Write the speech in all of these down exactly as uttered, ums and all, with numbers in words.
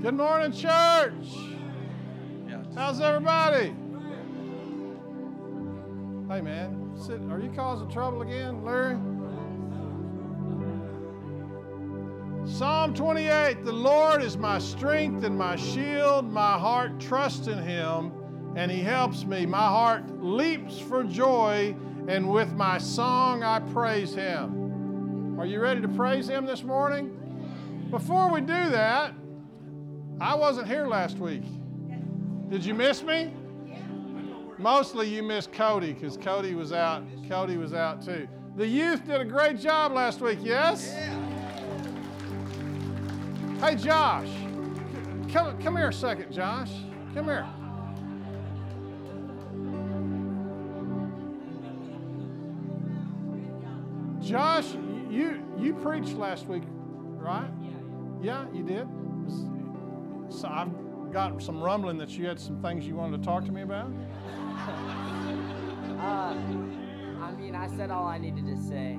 Good morning, church. How's everybody? Hey, man, sit, are you causing trouble again, Larry? Psalm twenty-eight, the Lord is my strength and my shield. My heart trusts in him, and he helps me. My heart leaps for joy, and with my song I praise him. Are you ready to praise him this morning? Before we do that, I wasn't here last week. Did you miss me? Mostly you missed Cody, because Cody was out. Cody was out too. The youth did a great job last week, yes? Hey, Josh, come, come here a second, Josh. Come here. Josh, you you preached last week, right? Yeah, you did. So I've got some rumbling that you had some things you wanted to talk to me about. uh, I mean, I said all I needed to say.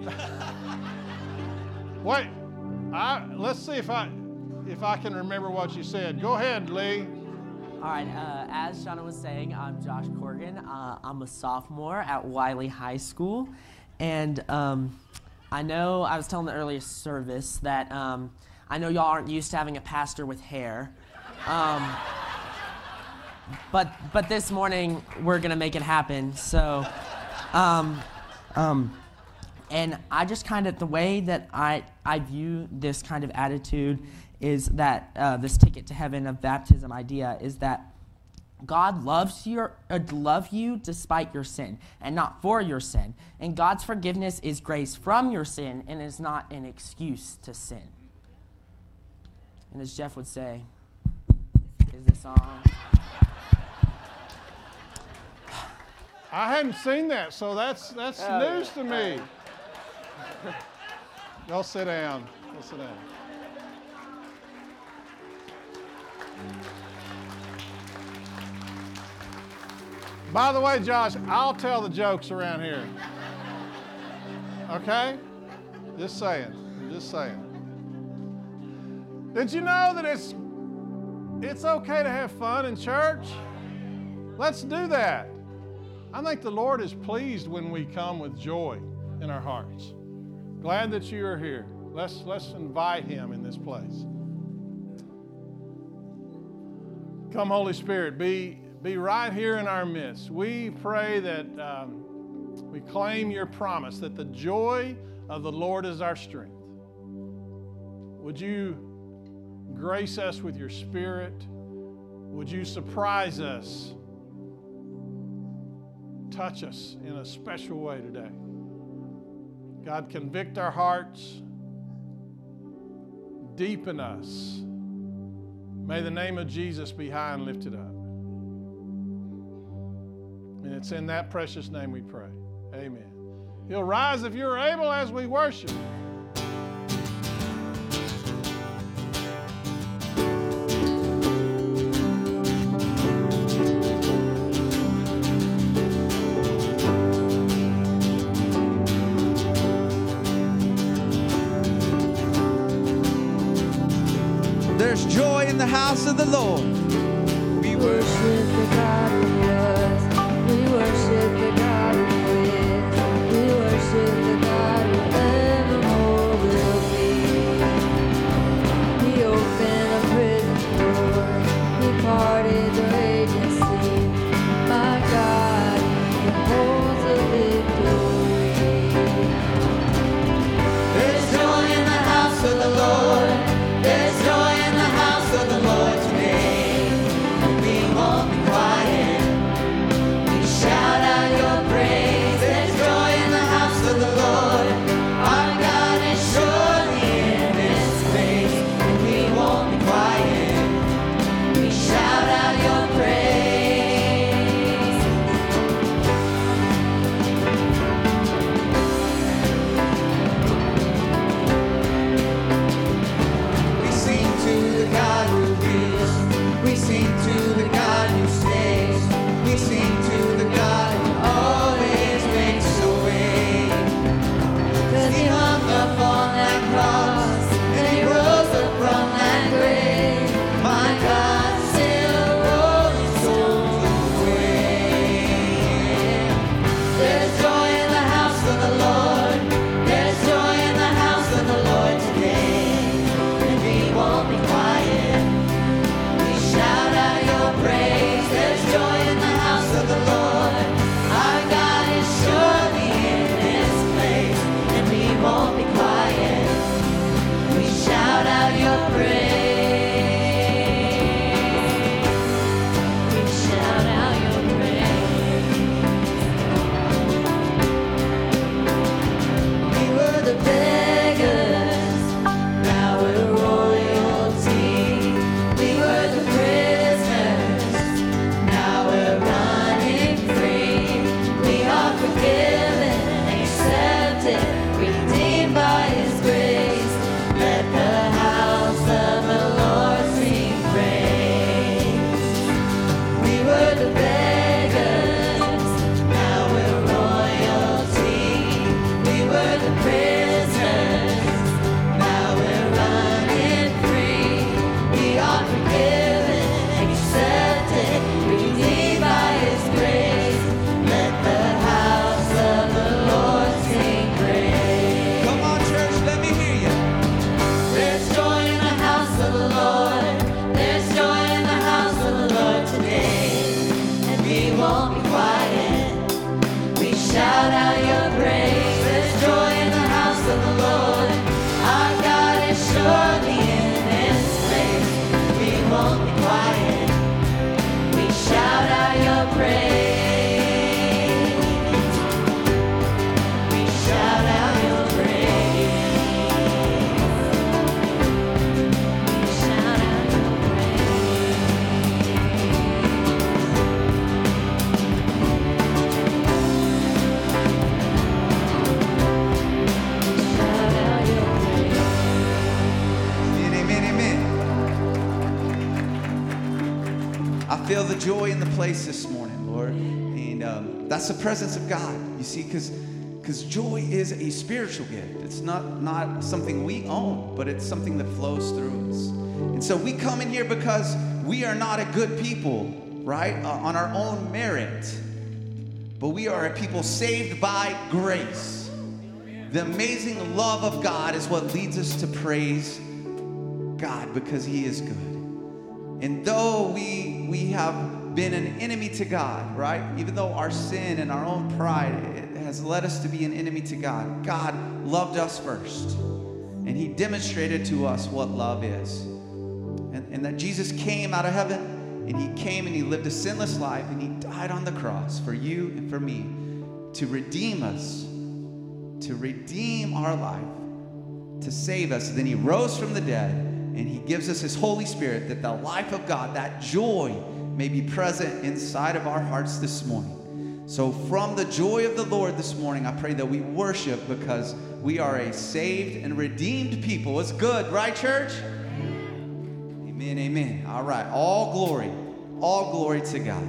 Wait, I let's see if I if I can remember what you said. Go ahead, Lee. All right. Uh, as Shauna was saying, I'm Josh Corrigan. Uh, I'm a sophomore at Wiley High School, and um, I know I was telling the earlier service that um, I know y'all aren't used to having a pastor with hair. Um, but but this morning we're gonna make it happen. So, um, um, and I just kind of the way that I I view this kind of attitude is that uh, this ticket to heaven of baptism idea is that God loves your uh, love you despite your sin and not for your sin, and God's forgiveness is grace from your sin and is not an excuse to sin. And as Jeff would say, is this on? I hadn't seen that, so that's that's Oh, news yeah. to me. Y'all sit down. Y'all sit down. By the way, Josh, I'll tell the jokes around here. Okay? Just saying. Just saying. Did you know that it's it's okay to have fun in church? Let's do that. I think the Lord is pleased when we come with joy in our hearts. Glad that you are here. Let's let's invite him in this place. Come, Holy Spirit, be be right here in our midst. We pray that um, we claim your promise that the joy of the Lord is our strength. Would you grace us with your Spirit? Would you surprise us? Touch us in a special way today. God, convict our hearts. Deepen us. May the name of Jesus be high and lifted up. And it's in that precious name we pray. Amen. You'll rise if you're able as we worship. There's joy in the house of the Lord. We worship the God who was. We worship the God who is. We worship the God who evermore will be. He opened a prison door. He parted the raging sea. My God, he holds the victory. There's joy in the house of the Lord. There's joy in the house of the Lord today. We won't be quiet. feel the joy in the place this morning, Lord. And um, that's the presence of God, you see, because because joy is a spiritual gift. It's not, not something we own, but it's something that flows through us. And so we come in here because we are not a good people, right, uh, on our own merit. But we are a people saved by grace. The amazing love of God is what leads us to praise God because He is good. And though we we have been an enemy to God, right? Even though our sin and our own pride it has led us to be an enemy to God, God loved us first. And He demonstrated to us what love is. And, and that Jesus came out of heaven, and He came and He lived a sinless life, and He died on the cross for you and for me to redeem us, to redeem our life, to save us. And then He rose from the dead, and He gives us His Holy Spirit that the life of God, that joy, may be present inside of our hearts this morning. So from the joy of the Lord this morning, I pray that we worship because we are a saved and redeemed people. It's good, right, church? Amen, amen. All right, all glory, all glory to God.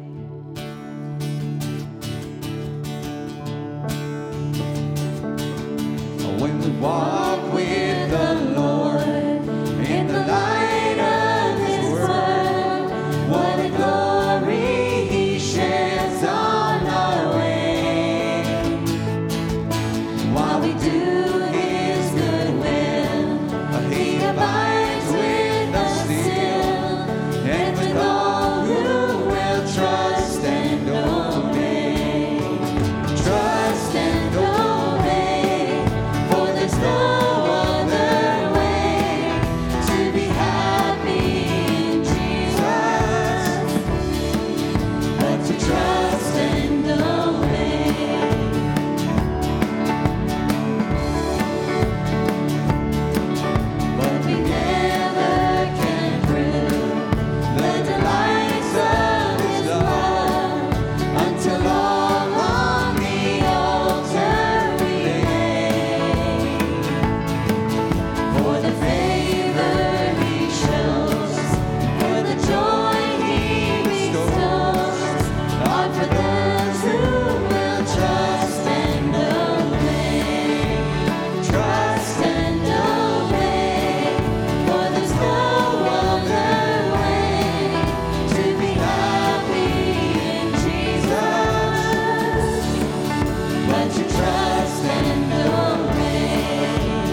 When we walk with the Lord in the light of His word, what a glory He sheds on our way. While we do His good will, He abides with us still, and with all who will trust and obey. Trust and obey, for there's no other way to be happy in Jesus but to trust and obey. But we never can prove the delights of His love until all on the altar we lay. For the favor He shows, for the joy He bestows, are for those who will trust and obey. Trust and obey, for there's no other way to be happy in Jesus but to trust and obey.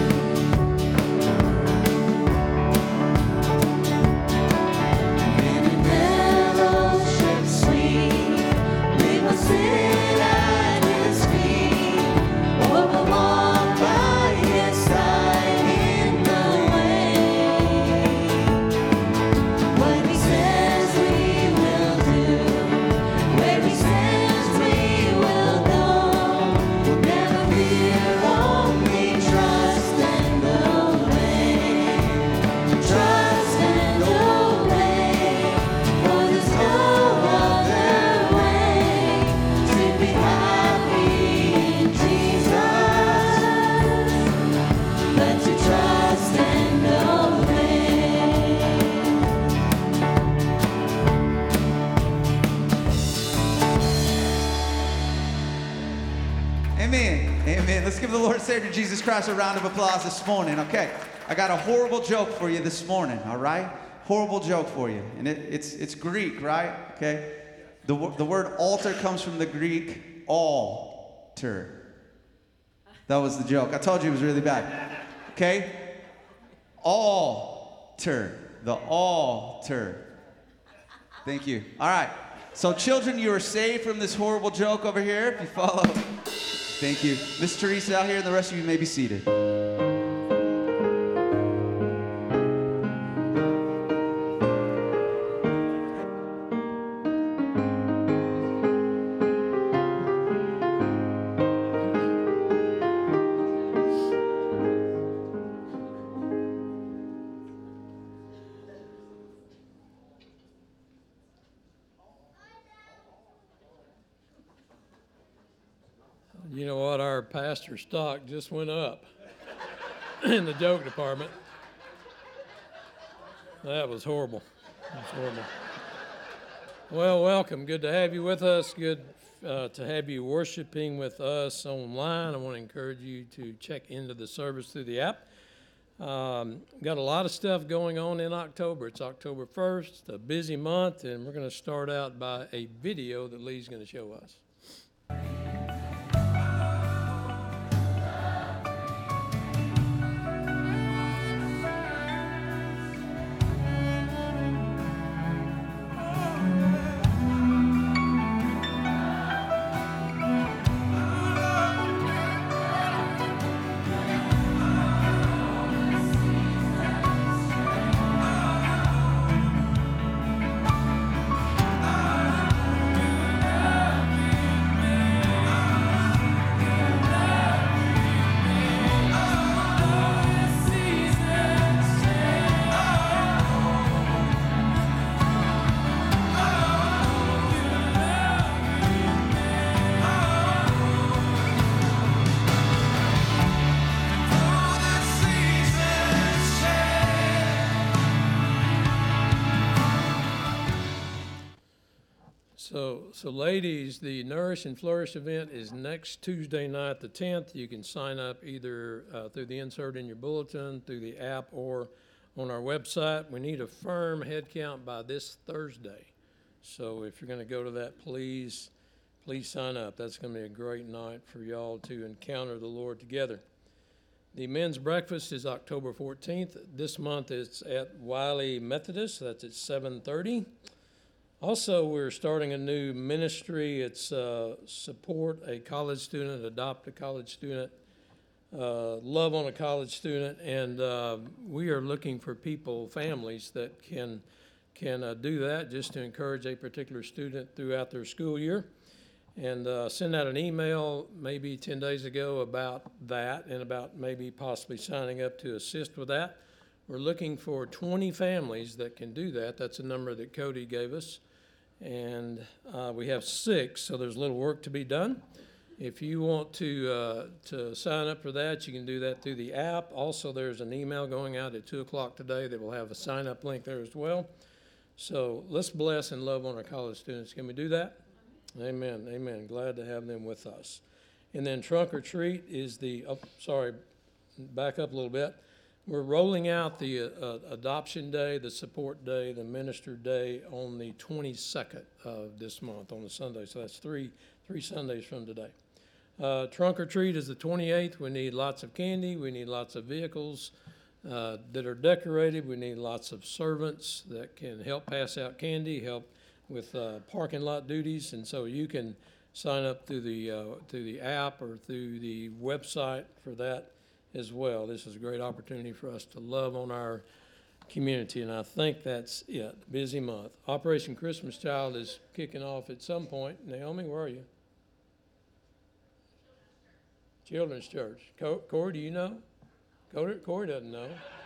And in fellowship sweet, we will sit at His feet, or we'll walk by His side in the way. What He says we will do, where He says we will go. We'll never fear, only trust and obey. Trust and obey, for there's no other way to be happy in Jesus but to trust and obey. Amen. Amen. Let's give the Lord and Savior Jesus Christ a round of applause this morning. Okay. I got a horrible joke for you this morning, all right? Horrible joke for you. And it, it's it's Greek, right? Okay. The, wo- the word altar comes from the Greek altar. That was the joke. I told you it was really bad. Okay? Altar. The altar. Thank you. All right. So children, you are saved from this horrible joke over here if you follow. Thank you. Miss Teresa out here, and the rest of you may be seated. You know what? Our pastor's stock just went up in the joke department. That was horrible. That's horrible. Well, welcome. Good to have you with us. Good uh, to have you worshiping with us online. I want to encourage you to check into the service through the app. Um, got a lot of stuff going on in October. It's October first, a busy month, and we're going to start out by a video that Lee's going to show us. So, so ladies, the Nourish and Flourish event is next Tuesday night, the tenth. You can sign up either uh, through the insert in your bulletin, through the app, or on our website. We need a firm head count by this Thursday. So if you're going to go to that, please, please sign up. That's going to be a great night for y'all to encounter the Lord together. The men's breakfast is October fourteenth. This month it's at Wiley Methodist. That's at seven thirty. Also, we're starting a new ministry. It's uh, support a college student, adopt a college student, uh, love on a college student, and uh, we are looking for people, families that can can uh, do that, just to encourage a particular student throughout their school year. And uh, send out an email maybe ten days ago about that and about maybe possibly signing up to assist with that. We're looking for twenty families that can do that. That's a number that Cody gave us. And uh, we have six, so there's a little work to be done. If you want to uh, to sign up for that, you can do that through the app. Also, there's an email going out at two o'clock today that will have a sign-up link there as well. So let's bless and love on our college students. Can we do that? Amen, amen. Glad to have them with us. And then Trunk or Treat is the, oh, sorry, back up a little bit. We're rolling out the uh, Adoption Day, the Support Day, the Minister Day on the twenty-second of this month, on the Sunday. So that's three three Sundays from today. Uh, Trunk or Treat is the twenty-eighth. We need lots of candy. We need lots of vehicles uh, that are decorated. We need lots of servants that can help pass out candy, help with uh, parking lot duties. And so you can sign up through the uh, through the app or through the website for that as well. This is a great opportunity for us to love on our community, and I think that's it. Busy month. Operation Christmas Child is kicking off at some point. Naomi, where are you? Children's Church. Co- Corey, do you know? Corey, Corey doesn't know.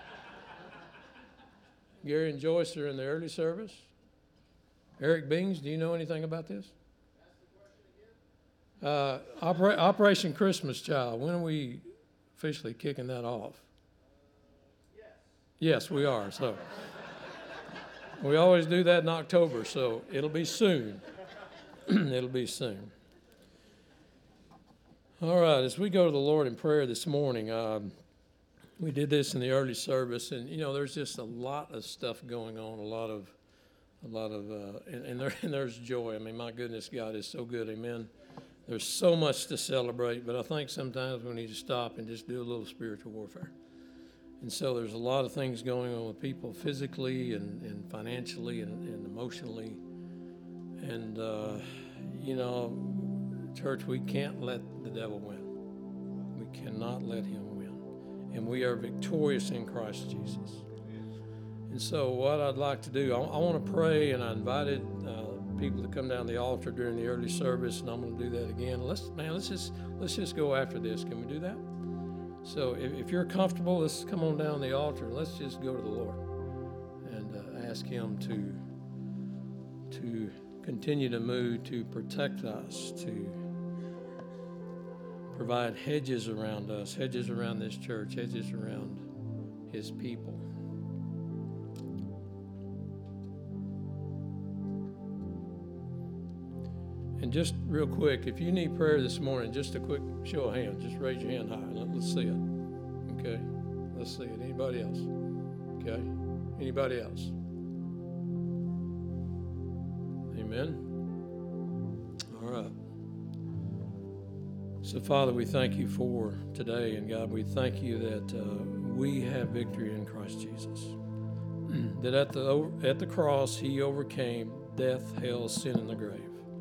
Gary and Joyce are in the early service. Eric Bings, do you know anything about this? Uh, Opera- Operation Christmas Child. When are we officially kicking that off? Yes. Yes, we are. So we always do that in October, so it'll be soon. It'll be soon. All right, as we go to the Lord in prayer this morning, um, we did this in the early service, and you know, there's just a lot of stuff going on, a lot of, a lot of, uh, and, and, there, and there's joy. I mean, my goodness, God is so good. Amen. There's so much to celebrate, but I think sometimes we need to stop and just do a little spiritual warfare. And so there's a lot of things going on with people physically and, and financially and, and emotionally. And, uh, you know, church, we can't let the devil win. We cannot let him win. And we are victorious in Christ Jesus. And so what I'd like to do, I, I want to pray, and I invited uh, people to come down the altar during the early service, and I'm going to do that again. Let's, man, let's just let's just go after this. Can we do that? So if, if you're comfortable, let's come on down the altar. Let's just go to the Lord and uh, ask Him to to continue to move, to protect us, to provide hedges around us, hedges around this church, hedges around His people. And just real quick, if you need prayer this morning, just a quick show of hands. Just raise your hand high. Let, let's see it. Okay? Let's see it. Anybody else? Okay? Anybody else? Amen? All right. So, Father, we thank you for today. And, God, we thank you that uh, we have victory in Christ Jesus. That at the, at the cross, he overcame death, hell, sin, and the grave.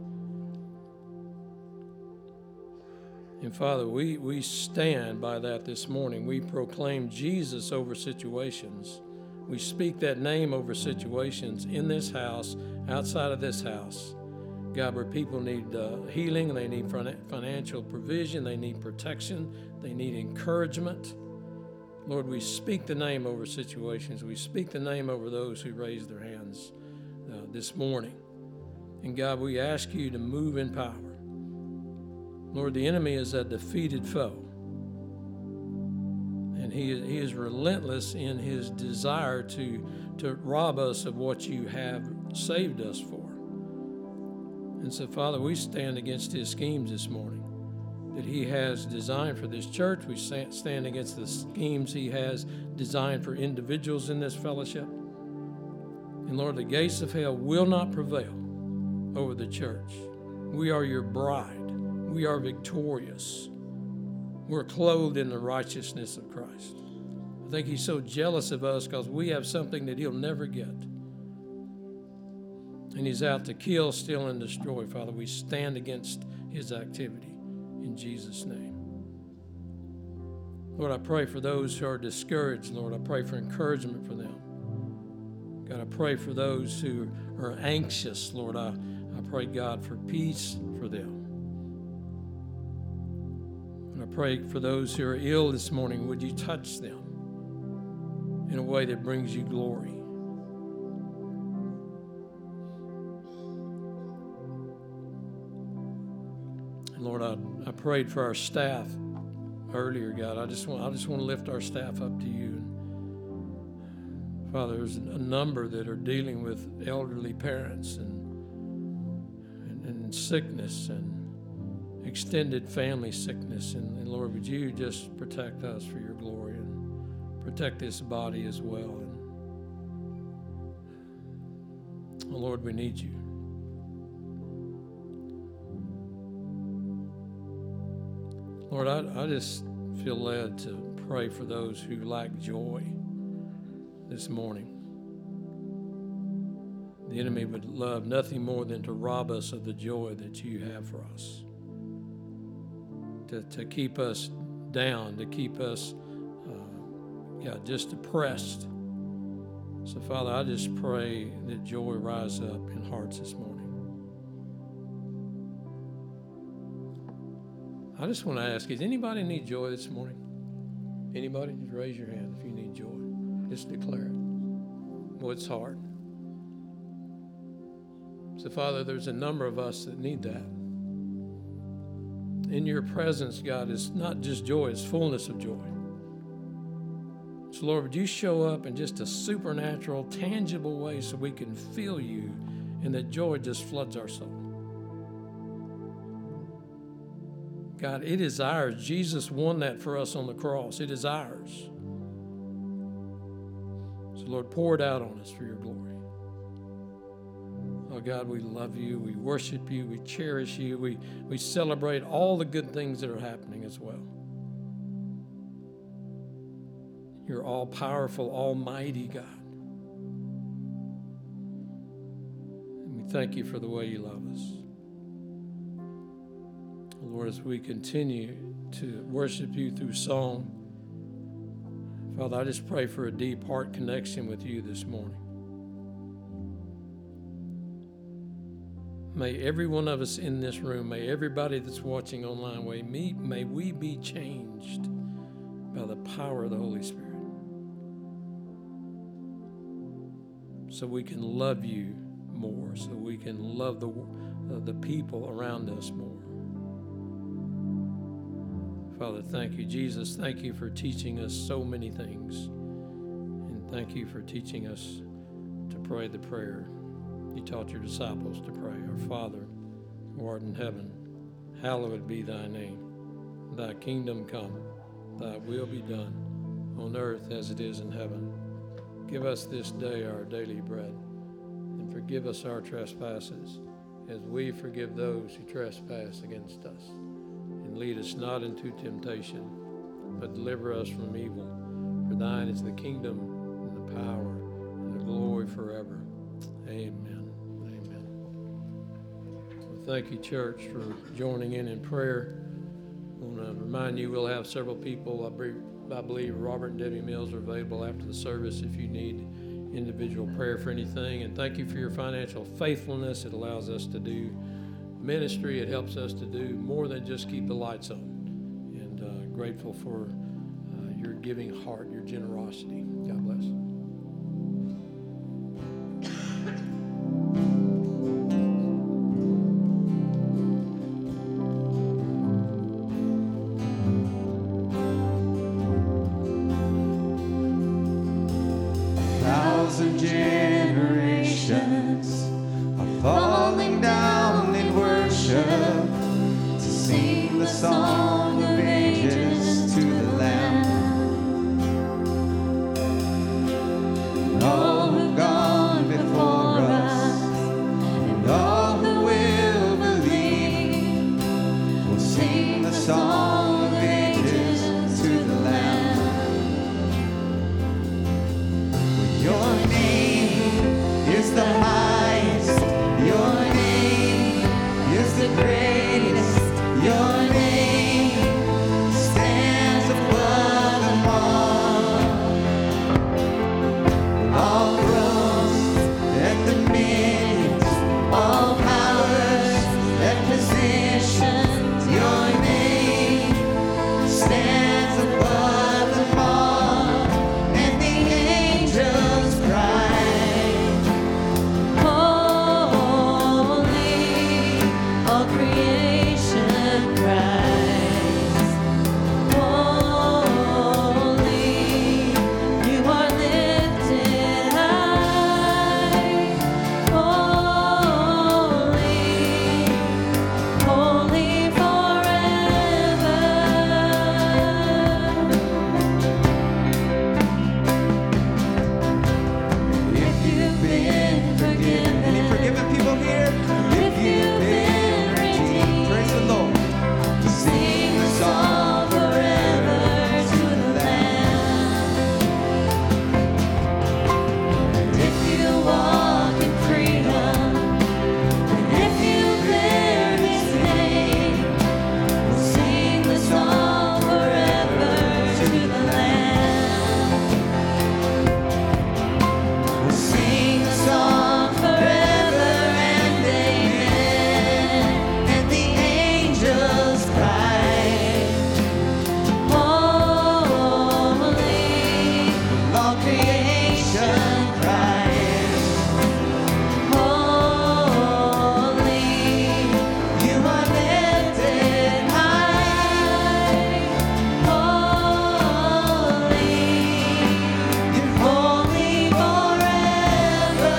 And Father, we, we stand by that this morning. We proclaim Jesus over situations. We speak that name over situations in this house, outside of this house. God, where people need uh, healing, they need financial provision, they need protection, they need encouragement. Lord, we speak the name over situations. We speak the name over those who raised their hands uh, this morning. And God, we ask you to move in power. Lord, the enemy is a defeated foe. And he, he is relentless in his desire to, to rob us of what you have saved us for. And so, Father, we stand against his schemes this morning that he has designed for this church. We stand against the schemes he has designed for individuals in this fellowship. And Lord, the gates of hell will not prevail over the church. We are your bride. We are victorious. We're clothed in the righteousness of Christ. I think he's so jealous of us because we have something that he'll never get. And he's out to kill, steal, and destroy. Father, we stand against his activity in Jesus' name. Lord, I pray for those who are discouraged. Lord, I pray for encouragement for them. God, I pray for those who are anxious. Lord, I, I pray, God, for peace for them. And I pray for those who are ill this morning. Would you touch them in a way that brings you glory? Lord, I, I prayed for our staff earlier, God. I just want I just want to lift our staff up to you. And Father, there's a number that are dealing with elderly parents and, and, and sickness and extended family sickness. And, and Lord, would you just protect us for your glory and protect this body as well. And oh, Lord, we need you. Lord, I, I just feel led to pray for those who lack joy this morning. The enemy would love nothing more than to rob us of the joy that you have for us, to, to keep us down, to keep us uh, yeah, just depressed. So, Father, I just pray that joy rise up in hearts this morning. I just want to ask, does anybody need joy this morning? Anybody? Just raise your hand if you need joy. Just declare it. Well, it's hard. So, Father, there's a number of us that need that. In your presence, God, is not just joy, it's fullness of joy. So, Lord, would you show up in just a supernatural, tangible way so we can feel you and that joy just floods our soul. God, it is ours. Jesus won that for us on the cross. It is ours. So, Lord, pour it out on us for your glory. Oh, God, we love you. We worship you. We cherish you. We, we celebrate all the good things that are happening as well. You're all-powerful, almighty God. And we thank you for the way you love us. Lord, as we continue to worship you through song, Father, I just pray for a deep heart connection with you this morning. May every one of us in this room, may everybody that's watching online, may, me, may we be changed by the power of the Holy Spirit, so we can love you more, so we can love the, uh, the people around us more. Father, thank you. Jesus, thank you for teaching us so many things. And thank you for teaching us to pray the prayer you taught your disciples to pray. Our Father, who art in heaven, hallowed be thy name. Thy kingdom come, thy will be done, on earth as it is in heaven. Give us this day our daily bread, and forgive us our trespasses, as we forgive those who trespass against us. And lead us not into temptation, but deliver us from evil. For thine is the kingdom, and the power, and the glory forever. Amen. Amen. Well, thank you, church, for joining in in prayer. I want to remind you we'll have several people. I believe, I believe Robert and Debbie Mills are available after the service if you need individual prayer for anything. And thank you for your financial faithfulness. It allows us to do ministry. It helps us to do more than just keep the lights on. And uh, grateful for uh, your giving heart, your generosity. God bless. Thousand generations are falling down in worship to sing the song of ages to the Lamb. And all who've gone before us and all who will believe will sing the song of ages to the Lamb. Your name is the highest. Your name is the greatest. Your name stands above them all. All thrones and dominions, all powers and positions. Your name stands above them all. And the angels cry, Holy, all creation cries. Holy, you are lifted high. Holy, holy forever. if you've been forgiven. Any forgiven people here? If you've been redeemed, praise the Lord. Sing the song forever to the Lamb. If you walk in freedom, and if you bear His name, we'll sing the song forever to the Lamb. We'll Sing the song forever and amen. And the angels cry, Holy, all creation cries. Holy, you are lifted high. Holy, you're holy forever.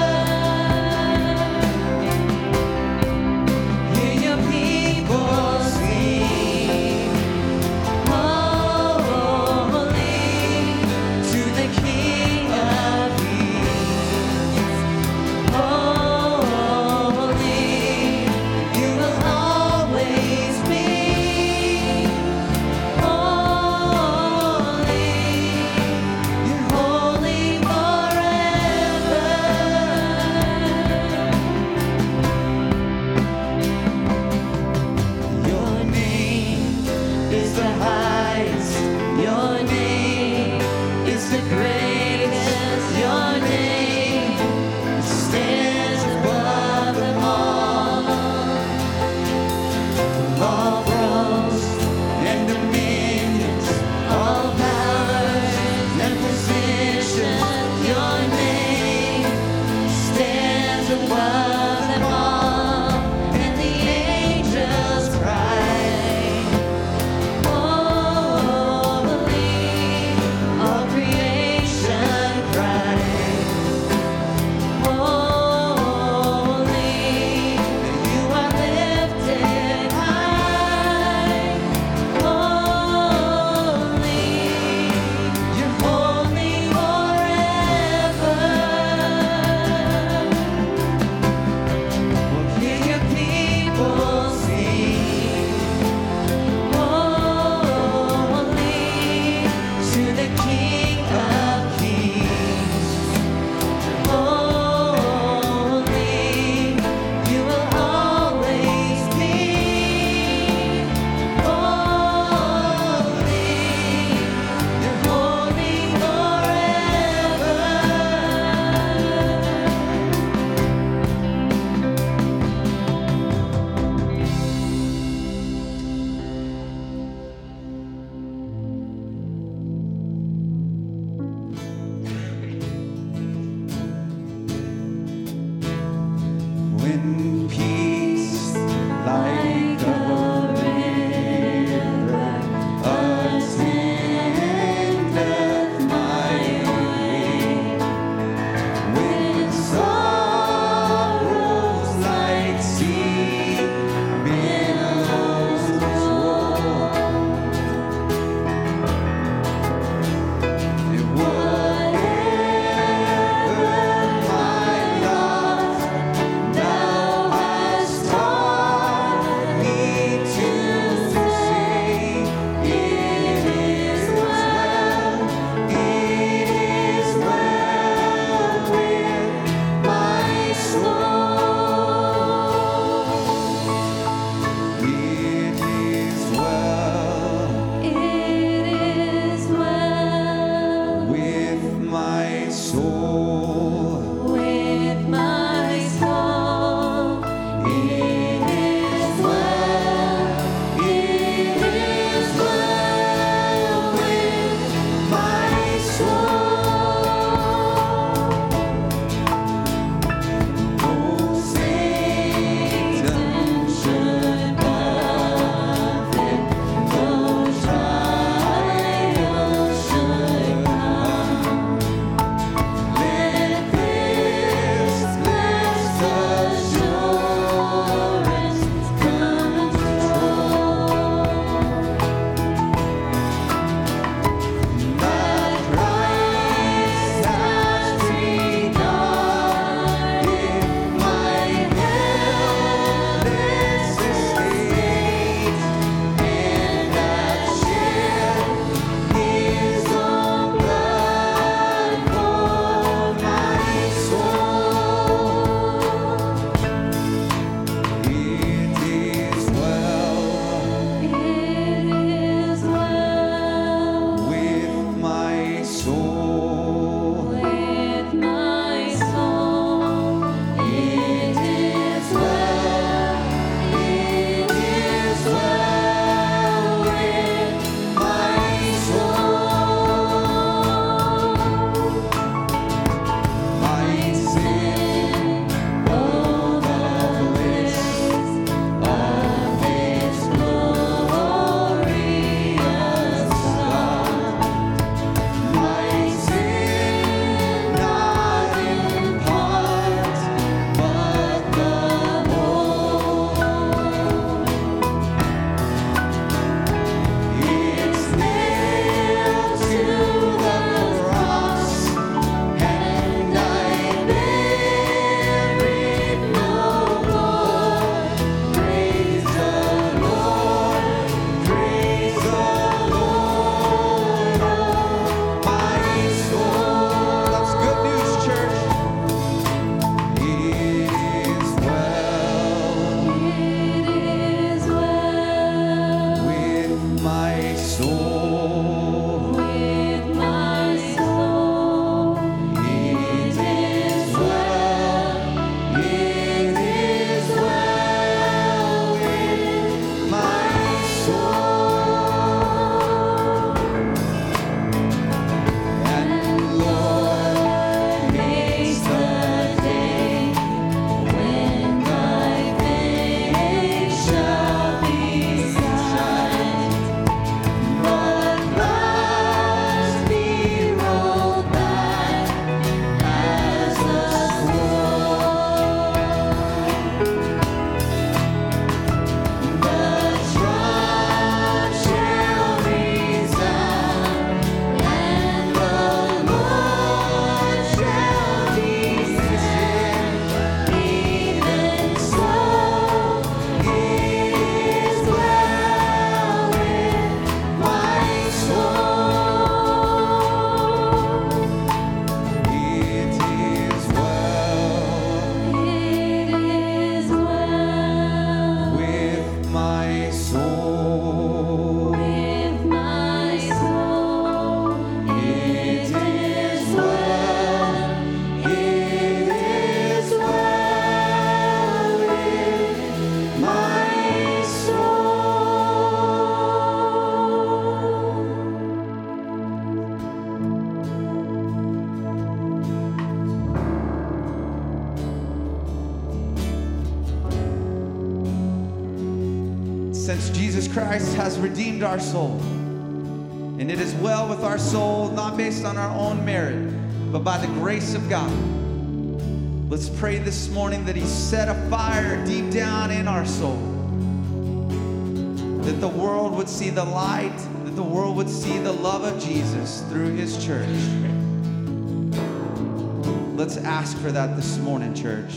Hear your people sing, holy to the King of Kings. Holy, you will always be. Holy, you're holy forever. Your name is the highest. Your name is the greatest. Your name stands above them all. All thrones and dominions, All powers and positions. your name stands above them all. And the angels cry, Holy, all creation soul. with my soul. It is well, it is well with my soul. Oh, Satan should buffet, though trials should come. Let this blessed assurance control that Christ has regarded my helpless estate, and hath shed His own blood for my soul. It is well It is well with my soul. with my soul. It is well, it is well with my soul. My sin, oh the bliss of His glorious love. My sin, not in part, but the whole. It's nailed to the cross, and I bear it no more. Praise the Lord, praise the Lord, oh my soul. That's good news, church. It is well It is well with my soul. with my soul. It is well, it is well with my soul. And Lord, makes the day when my face shall be sight, but must be rolled back as a scroll. The trump shall resound, and the Lord shall descend. Even so, it is well with my soul. It is well It is well with my soul. with my soul. It is well, it is well with my soul. Since Jesus Christ has redeemed our soul, and it is well with our soul, not based on our own merit, but by the grace of God. Let's pray this morning that He set a fire deep down in our soul, that the world would see the light, that the world would see the love of Jesus through His church. Let's ask for that this morning, church.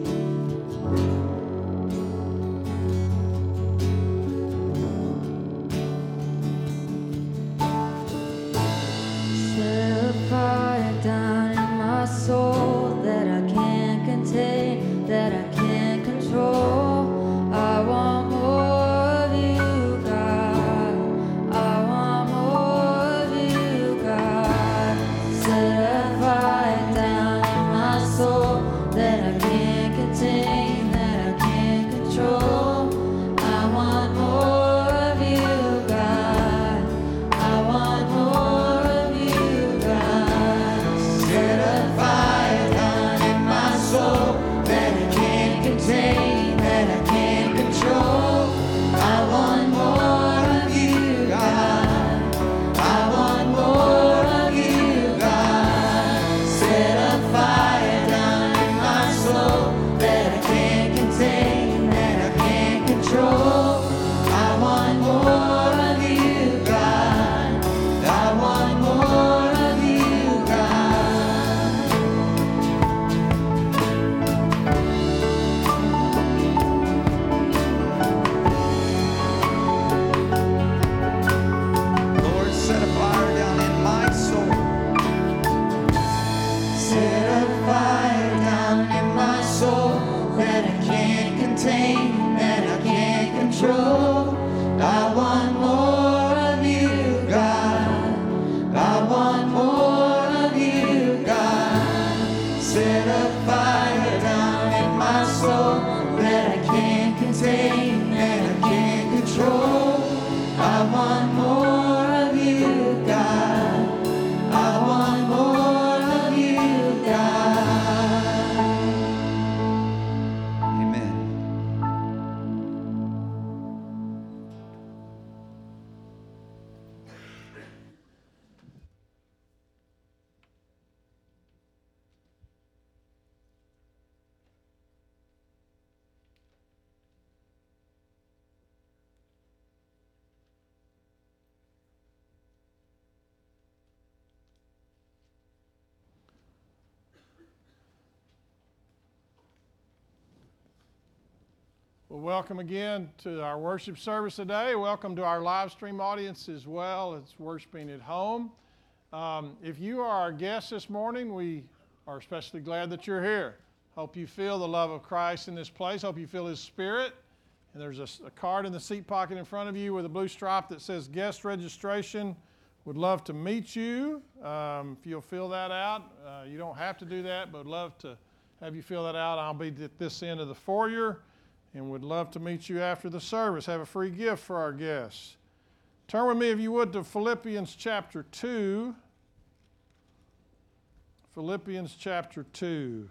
Set a fire down in my soul that I can't contain, that I can't control. I want more of you, God. I want more of you, God. Set a fire Well, welcome again to our worship service today. Welcome to our live stream audience as well. It's worshiping at home. Um, if you are our guest this morning, we are especially glad that you're here. Hope you feel the love of Christ in this place. Hope you feel His Spirit. And there's a, a card in the seat pocket in front of you with a blue stripe that says guest registration. Would love to meet you. Um, if you'll fill that out, uh, you don't have to do that, but would love to have you fill that out. I'll be at this end of the foyer and would love to meet you after the service. Have a free gift for our guests. Turn with me, if you would, to Philippians chapter two. Philippians chapter two.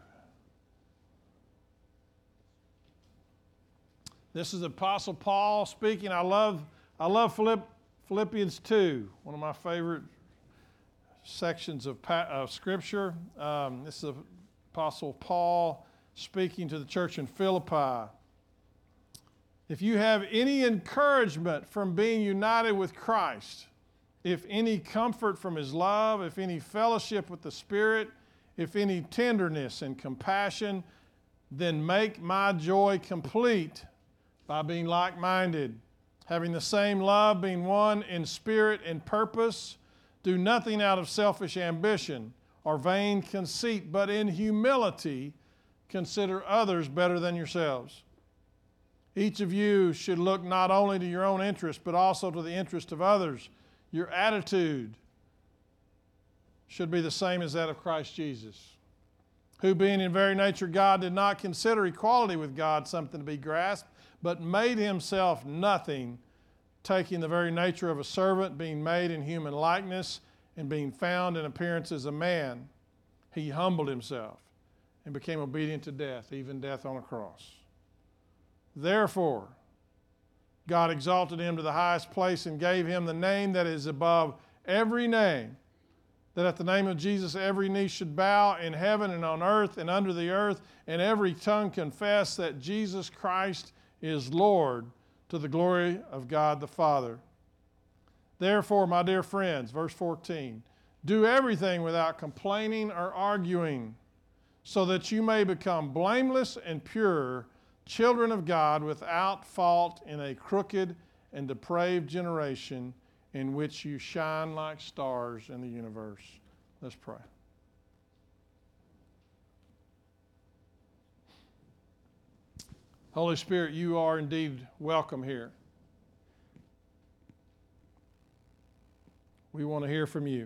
This is Apostle Paul speaking. I love, I love Philipp, Philippians two, one of my favorite sections of, of Scripture. Um, this is Apostle Paul speaking to the church in Philippi. If you have any encouragement from being united with Christ, if any comfort from His love, if any fellowship with the Spirit, if any tenderness and compassion, then make my joy complete by being like-minded, having the same love, being one in spirit and purpose. Do nothing out of selfish ambition or vain conceit, but in humility consider others better than yourselves. Each of you should look not only to your own interest, but also to the interest of others. Your attitude should be the same as that of Christ Jesus, who being in very nature God did not consider equality with God something to be grasped, but made Himself nothing, taking the very nature of a servant, being made in human likeness, and being found in appearance as a man. He humbled Himself and became obedient to death, even death on a cross. Therefore, God exalted Him to the highest place and gave Him the name that is above every name, that at the name of Jesus every knee should bow in heaven and on earth and under the earth, and every tongue confess that Jesus Christ is Lord, to the glory of God the Father. Therefore, my dear friends, verse fourteen, do everything without complaining or arguing, so that you may become blameless and pure, children of God without fault in a crooked and depraved generation in which you shine like stars in the universe. Let's pray. Holy Spirit, you are indeed welcome here. We want to hear from you.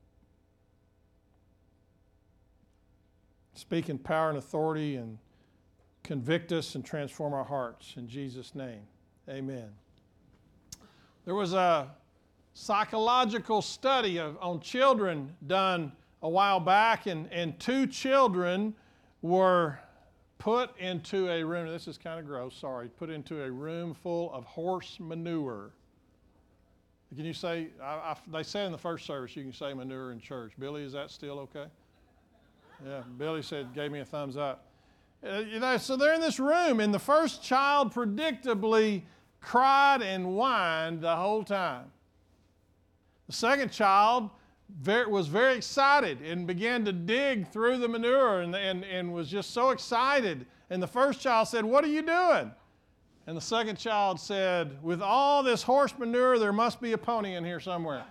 Speak in power and authority and convict us and transform our hearts. In Jesus' name, amen. There was a psychological study of, on children done a while back, and, and two children were put into a room, this is kind of gross, sorry, put into a room full of horse manure. Can you say, I, I, they said in the first service you can say manure in church. Billy, is that still okay? Yeah, Billy said, gave me a thumbs up. Uh, you know, so they're in this room, and the first child predictably cried and whined the whole time. The second child very, was very excited and began to dig through the manure and, and, and was just so excited. And the first child said, "What are you doing?" And the second child said, "With all this horse manure, there must be a pony in here somewhere."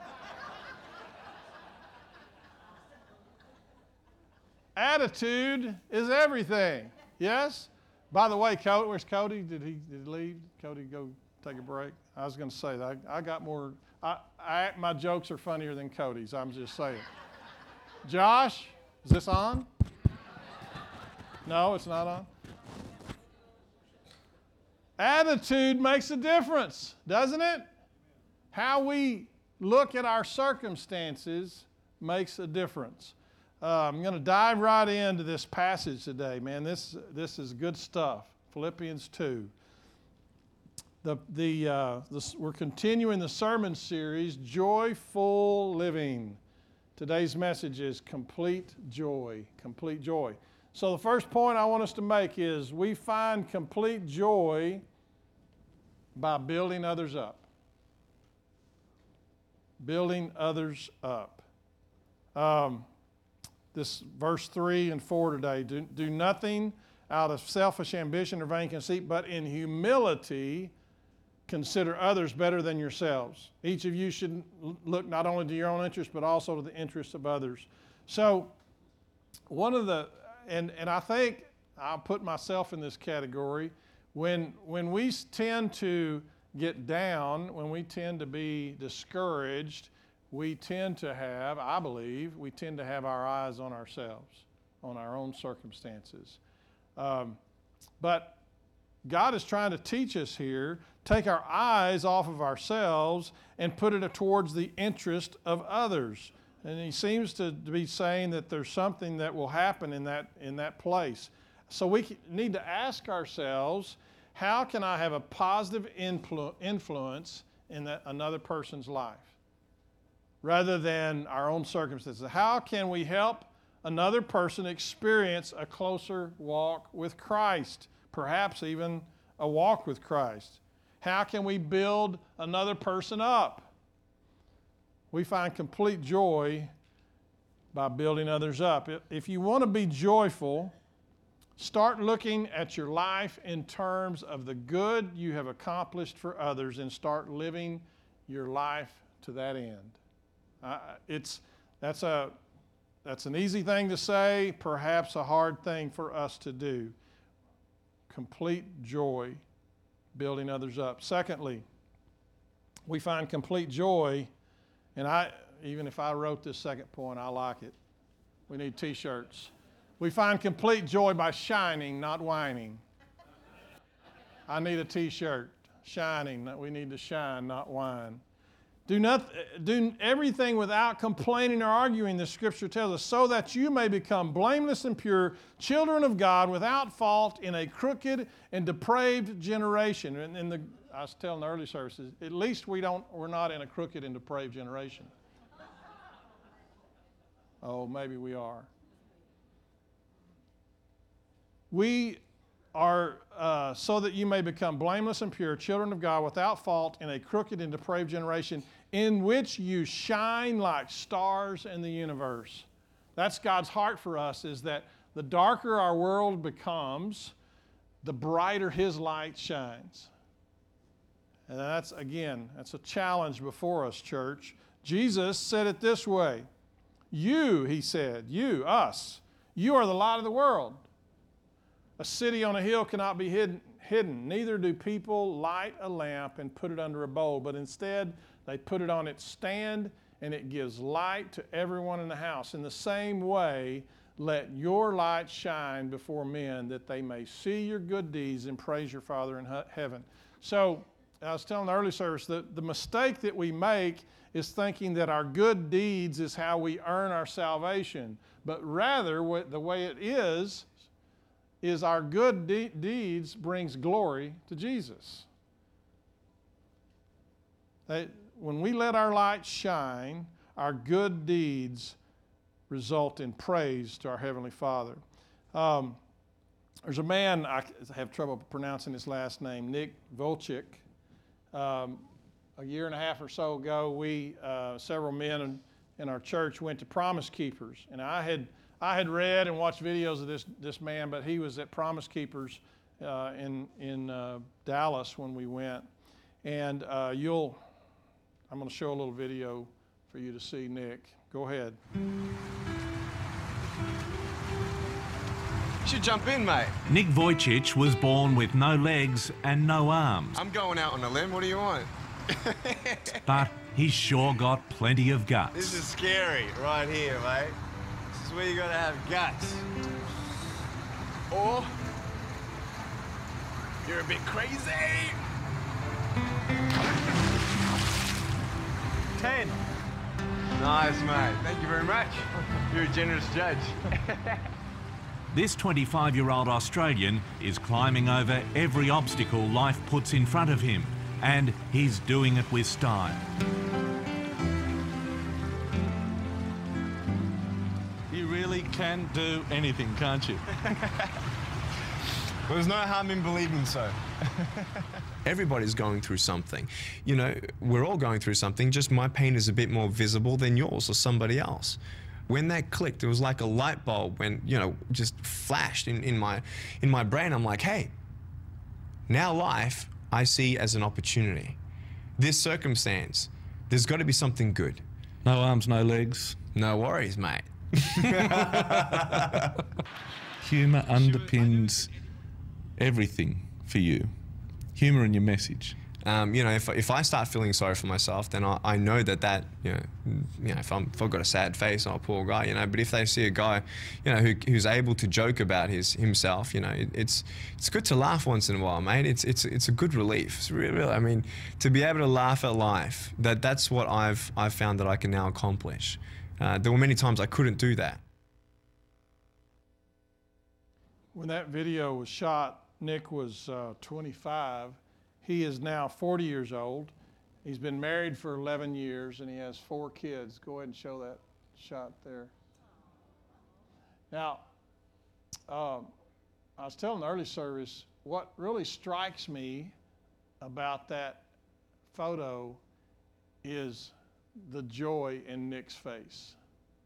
Attitude is everything. Yes? By the way, Cody, where's Cody? Did he, did he leave? Cody go take a break? I was going to say that. I, I got more, I, I, my jokes are funnier than Cody's. I'm just saying. Josh, is this on? No, it's not on. Attitude makes a difference, doesn't it? How we look at our circumstances makes a difference. Uh, I'm going to dive right into this passage today, man. This this is good stuff. Philippians two. The the, uh, the we're continuing the sermon series, Joyful Living. Today's message is complete joy. Complete joy. So the first point I want us to make is we find complete joy by building others up. Building others up. Um, This verse three and four today, do, do nothing out of selfish ambition or vain conceit, but in humility consider others better than yourselves. Each of you should look not only to your own interest, but also to the interests of others. So one of the, and, and I think I'll put myself in this category, when, when we tend to get down, when we tend to be discouraged, we tend to have, I believe, we tend to have our eyes on ourselves, on our own circumstances. Um, but God is trying to teach us here, take our eyes off of ourselves and put it towards the interest of others. And he seems to be saying that there's something that will happen in that, in that place. So we need to ask ourselves, how can I have a positive influ- influence in that, another person's life, rather than our own circumstances? How can we help another person experience a closer walk with Christ, perhaps even a walk with Christ? How can we build another person up? We find complete joy by building others up. If you want to be joyful, start looking at your life in terms of the good you have accomplished for others and start living your life to that end. Uh, it's, that's, a, that's an easy thing to say, perhaps a hard thing for us to do. Complete joy building others up. Secondly, we find complete joy, and I, even if I wrote this second point, I like it. We need t-shirts. We find complete joy by shining, not whining. I need a t-shirt. Shining. We need to shine, not whine. Do, not, do everything without complaining or arguing, the Scripture tells us, so that you may become blameless and pure, children of God, without fault in a crooked and depraved generation. And in the, I was telling the early services, at least we don't, we're not in a crooked and depraved generation. Oh, maybe we are. We are, uh, so that you may become blameless and pure, children of God, without fault in a crooked and depraved generation, in which you shine like stars in the universe. That's God's heart for us, is that the darker our world becomes, the brighter His light shines. And that's, again, that's a challenge before us, church. Jesus said it this way. You, He said, you, us, you are the light of the world. A city on a hill cannot be hidden, hidden. Neither do people light a lamp and put it under a bowl, but instead they put it on its stand, and it gives light to everyone in the house. In the same way, let your light shine before men, that they may see your good deeds and praise your Father in heaven. So, I was telling the early service that the mistake that we make is thinking that our good deeds is how we earn our salvation, but rather what, the way it is, is our good de- deeds brings glory to Jesus. They, when we let our light shine, our good deeds result in praise to our Heavenly Father. Um, there's a man, I have trouble pronouncing his last name, Nick Vujicic. Um, a year and a half or so ago, we, uh, several men in, in our church went to Promise Keepers. And I had I had read and watched videos of this, this man, but he was at Promise Keepers uh, in, in uh, Dallas when we went. And uh, you'll, I'm going to show a little video for you to see Nick. Go ahead. You should jump in, mate. Nick Vujicic was born with no legs and no arms. I'm going out on a limb. What do you want? But he's sure got plenty of guts. This is scary right here, mate. This is where you gotta have guts. Or you're a bit crazy. Ten. Nice, mate. Thank you very much. You're a generous judge. This twenty-five-year-old Australian is climbing over every obstacle life puts in front of him, and he's doing it with style. You really can do anything, can't you? Well, there's no harm in believing so. Everybody's going through something. You know, we're all going through something, just my pain is a bit more visible than yours or somebody else. when that clicked, it was like a light bulb when, you know, just flashed in, in my in my brain. I'm like, hey, now life I see as an opportunity. This circumstance, there's got to be something good. No arms, no legs. No worries, mate. Humour underpins everything for you. Humour in your message. Um, you know, if, if I start feeling sorry for myself, then I, I know that that, you know, you know if, I'm, if I've got a sad face, I'm a poor guy, you know, but if they see a guy, you know, who, who's able to joke about his himself, you know, it, it's it's good to laugh once in a while, mate. It's it's it's a good relief. It's really, really, I mean, to be able to laugh at life, that that's what I've I've found that I can now accomplish. Uh, there were many times I couldn't do that. When that video was shot, Nick was uh, twenty-five. He is now forty years old. He's been married for eleven years, and he has four kids. Go ahead and show that shot there. Now, um, I was telling the early service, what really strikes me about that photo is the joy in Nick's face.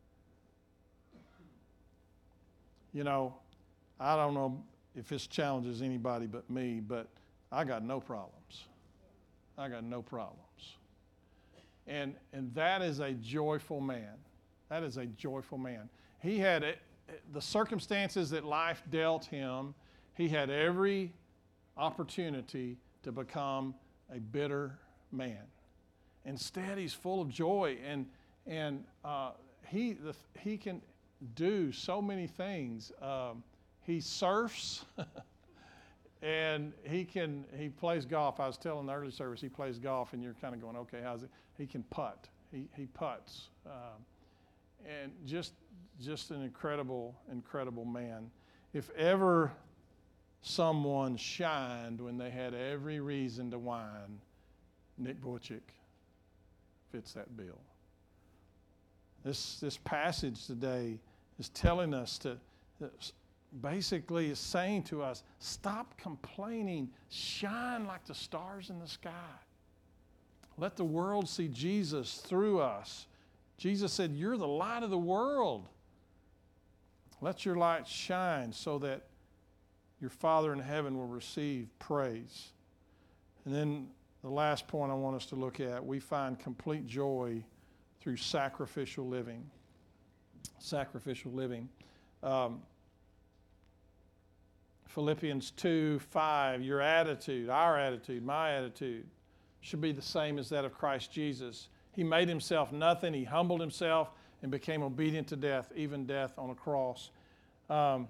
You know, I don't know if this challenges anybody but me, but I got no problems. I got no problems. And and that is a joyful man. That is a joyful man. He had it, the circumstances that life dealt him, he had every opportunity to become a bitter man. Instead, he's full of joy, and and uh, he the, he can do so many things. Um, he surfs. And he can, he plays golf. I was telling the early service, he plays golf, and you're kind of going, okay, how's it? He can putt. He he putts. Um, and just just an incredible, incredible man. If ever someone shined when they had every reason to whine, Nick Vujicic fits that bill. This this passage today is telling us to, that basically is saying to us, stop complaining, shine like the stars in the sky. Let the world see Jesus through us. Jesus said, you're the light of the world. Let your light shine so that your Father in heaven will receive praise. And then the last point I want us to look at, we find complete joy through sacrificial living. Sacrificial living. Um, Philippians two five, your attitude, our attitude, my attitude should be the same as that of Christ Jesus. He made himself nothing. He humbled himself and became obedient to death, even death on a cross. Um,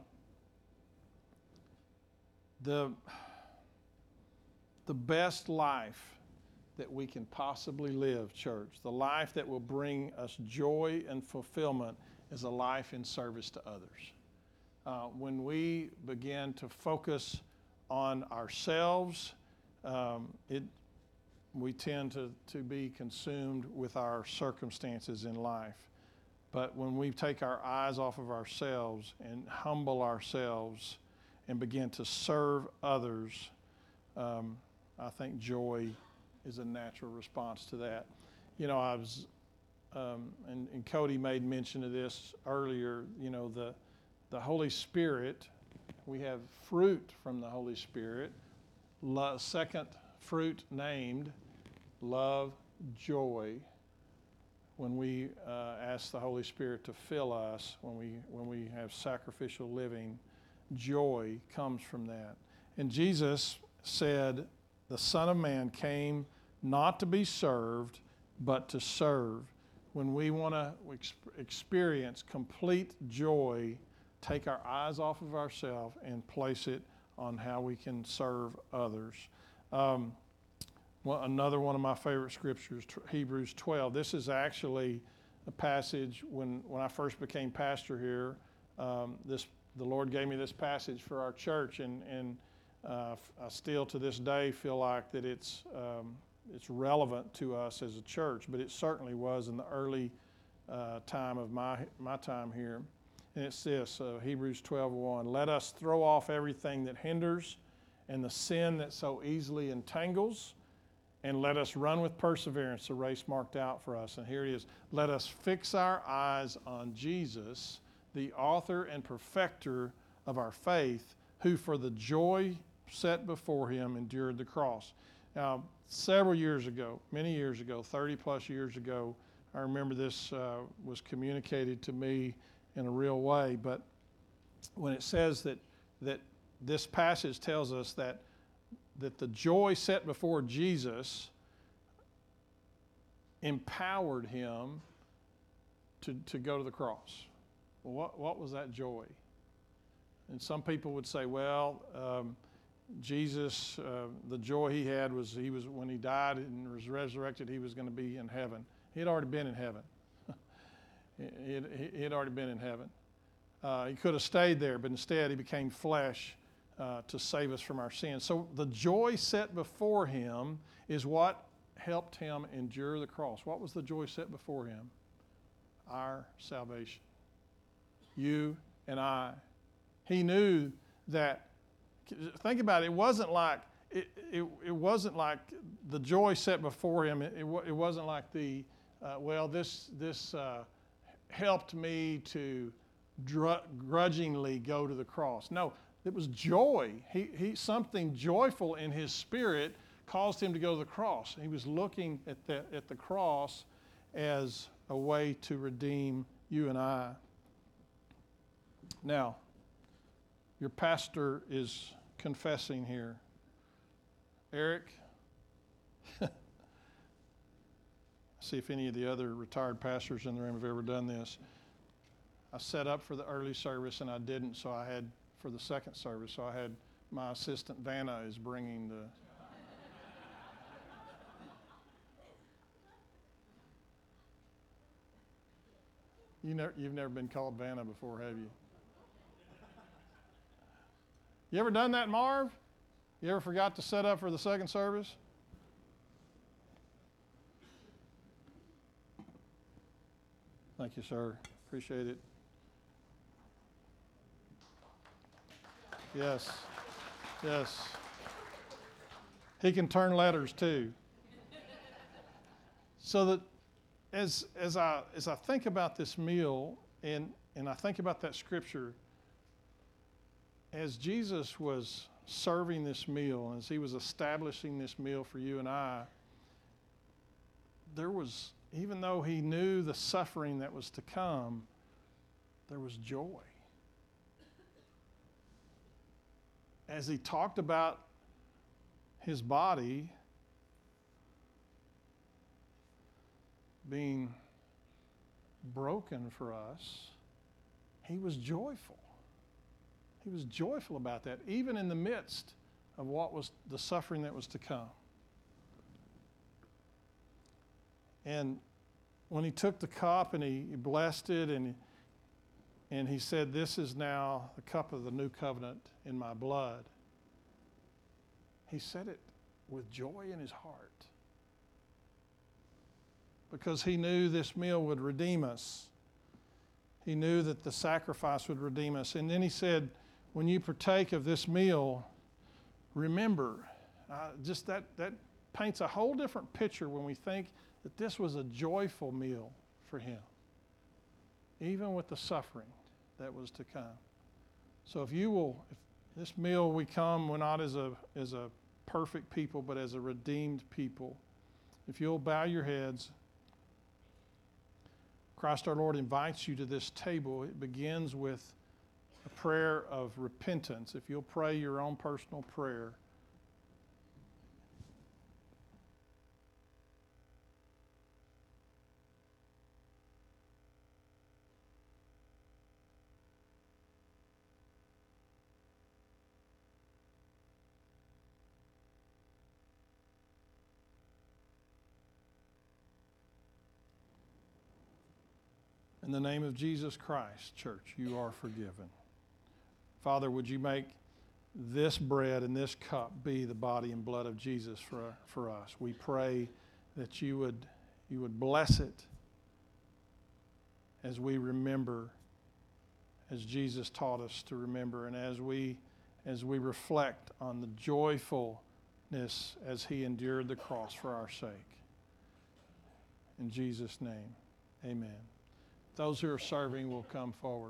the, the best life that we can possibly live, church, the life that will bring us joy and fulfillment is a life in service to others. Uh, when we begin to focus on ourselves, um, it, we tend to, to be consumed with our circumstances in life. But when we take our eyes off of ourselves and humble ourselves and begin to serve others, um, I think joy is a natural response to that. You know, I was, um, and, and Cody made mention of this earlier, you know, the The Holy Spirit, we have fruit from the Holy Spirit. Lo- second fruit named, love, joy. When we uh, ask the Holy Spirit to fill us, when we when we have sacrificial living, joy comes from that. And Jesus said, the Son of Man came not to be served, but to serve. When we want to exp- experience complete joy, take our eyes off of ourselves and place it on how we can serve others. Um, well, another one of my favorite scriptures, Hebrews twelve. This is actually a passage when, when I first became pastor here. Um, this the Lord gave me this passage for our church, and, and uh, I still to this day feel like that it's um, it's relevant to us as a church, but it certainly was in the early uh, time of my my time here. And it's this, uh, Hebrews twelve one. Let us throw off everything that hinders and the sin that so easily entangles, And let us run with perseverance the race marked out for us. And here it is. Let us fix our eyes on Jesus, the author and perfecter of our faith, who for the joy set before him endured the cross. Now, several years ago, many years ago, thirty plus years ago, I remember this uh, was communicated to me in a real way, but when it says that, that this passage tells us that that the joy set before Jesus empowered him to, to go to the cross. Well, what, what was that joy? And some people would say, well, um, Jesus, uh, the joy he had was he was when he died and was resurrected, he was going to be in heaven. He had already been in heaven. he, had, he had already been in heaven. Uh, he could have stayed there, but instead he became flesh Uh, to save us from our sins. So the joy set before him is what helped him endure the cross. What was the joy set before him? Our salvation. You and I. He knew that, think about it, it wasn't like, it, it, it wasn't like the joy set before him, it, it, it wasn't like the, uh, well, this, this uh, helped me to dr- grudgingly go to the cross. No. It was joy. He, he, something joyful in his spirit caused him to go to the cross. He was looking at the, at the cross as a way to redeem you and I. Now, your pastor is confessing here. Eric, see if any of the other retired pastors in the room have ever done this. I set up for the early service and I didn't, so I had for the second service. So I had my assistant Vanna is bringing the. You never, you've never been called Vanna before, have you? You ever done that, Marv? You ever forgot to set up for the second service? Thank you, sir. Appreciate it. Yes, yes. He can turn letters too. So that as as I as I think about this meal and and I think about that scripture, as Jesus was serving this meal, as he was establishing this meal for you and I, there was, even though he knew the suffering that was to come, there was joy. As he talked about his body being broken for us, he was joyful. He was joyful about that, even in the midst of what was the suffering that was to come. And when he took the cup and he blessed it and And he said, this is now the cup of the new covenant in my blood. He said it with joy in his heart because he knew this meal would redeem us. He knew that the sacrifice would redeem us. And then he said, when you partake of this meal, remember, uh, just that, that paints a whole different picture when we think that this was a joyful meal for him, even with the suffering that was to come. So if you will, if this meal we come, we're not as a as a perfect people, but as a redeemed people. If you'll bow your heads, Christ our Lord invites you to this table. It begins with a prayer of repentance. If you'll pray your own personal prayer. In the name of Jesus Christ, church, you are forgiven. Father, would you make this bread and this cup be the body and blood of Jesus for, for us? We pray that you would, you would bless it as we remember, as Jesus taught us to remember, and as we, as we reflect on the joyful as he endured the cross for our sake. In Jesus' name, amen. Those who are serving will come forward.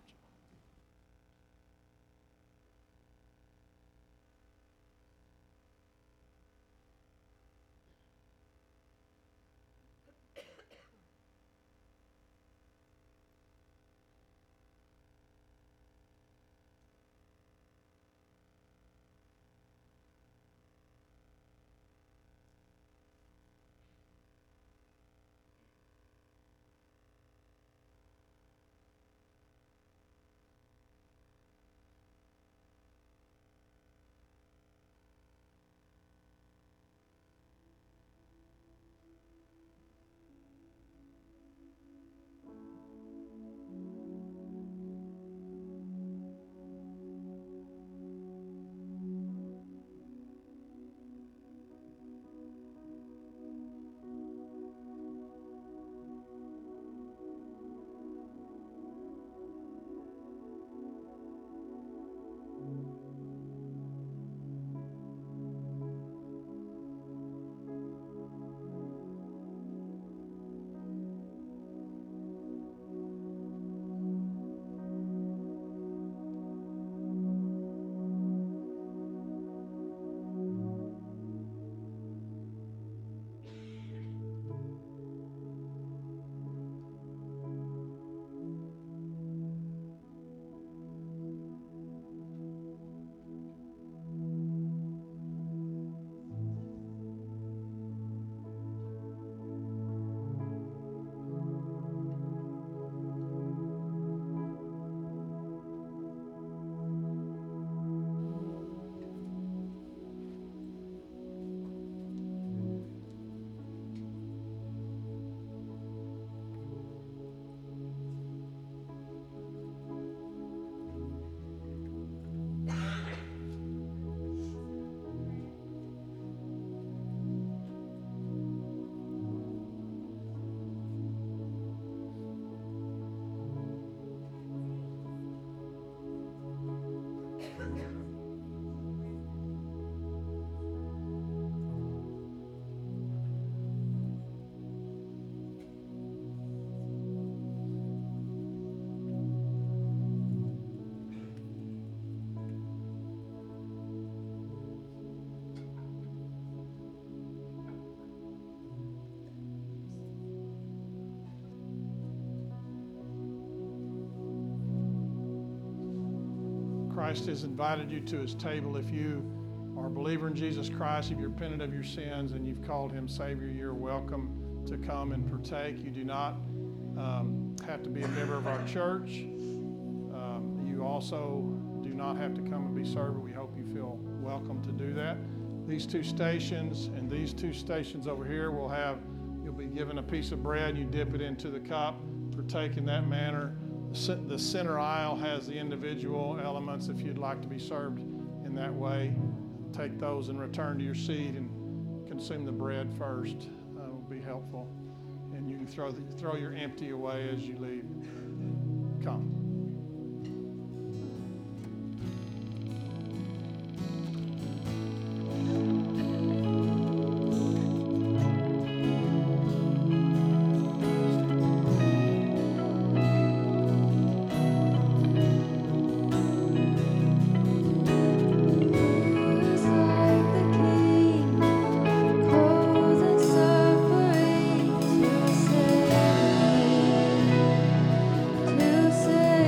Christ has invited you to his table. If you are a believer in Jesus Christ, if you've repented of your sins and you've called him Savior, you're welcome to come and partake. You do not um, have to be a member of our church. Um, you also do not have to come and be served. We hope you feel welcome to do that. These two stations and these two stations over here will have, you'll be given a piece of bread. You dip it into the cup, partake in that manner. The center aisle has the individual elements. If you'd like to be served in that way, take those and return to your seat and consume the bread first. Uh, will be helpful. And you can throw, the, throw your empty away as you leave. Come. To say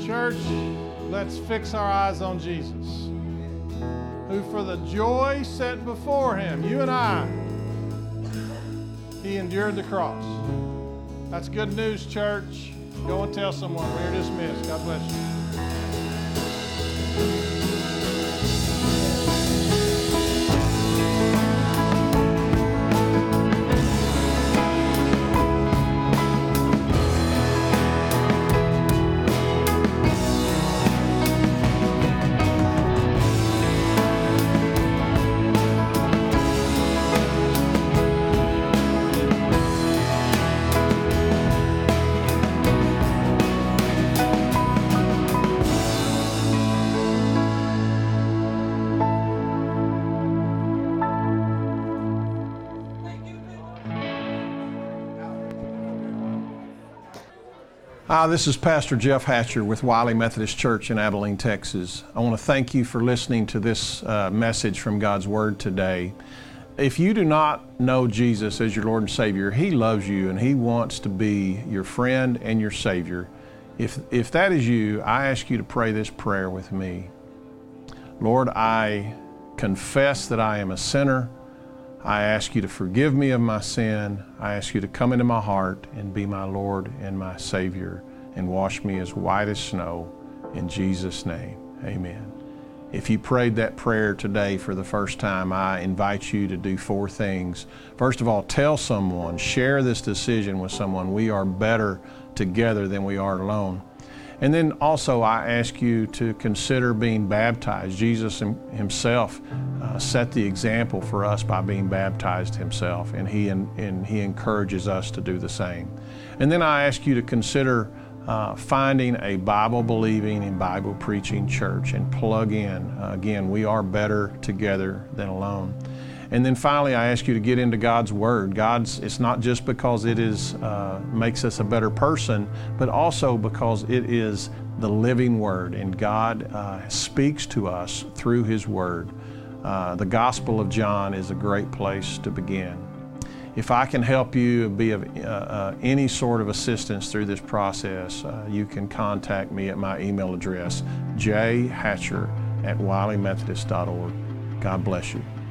Church, let's fix our eyes on Jesus, who for the joy set before him, you and I, he endured the cross. That's good news, church. Go and tell someone. We're dismissed. God bless you. Hi, this is Pastor Jeff Hatcher with Wiley Methodist Church in Abilene, Texas. I want to thank you for listening to this uh, message from God's Word today. If you do not know Jesus as your Lord and Savior, He loves you and He wants to be your friend and your Savior. If, if that is you, I ask you to pray this prayer with me. Lord, I confess that I am a sinner. I ask you to forgive me of my sin. I ask you to come into my heart and be my Lord and my Savior and wash me as white as snow. In Jesus' name, amen. If you prayed that prayer today for the first time, I invite you to do four things. First of all, tell someone, share this decision with someone. We are better together than we are alone. And then also I ask you to consider being baptized. Jesus himself uh, set the example for us by being baptized himself, and he, and, and he encourages us to do the same. And then I ask you to consider uh, finding a Bible-believing and Bible-preaching church and plug in. Uh, again, we are better together than alone. And then finally, I ask you to get into God's Word. God's, it's not just because it is uh, makes us a better person, but also because it is the living Word, and God uh, speaks to us through His Word. Uh, the Gospel of John is a great place to begin. If I can help you be of uh, uh, any sort of assistance through this process, uh, you can contact me at my email address, j hatcher at wiley methodist dot org. God bless you.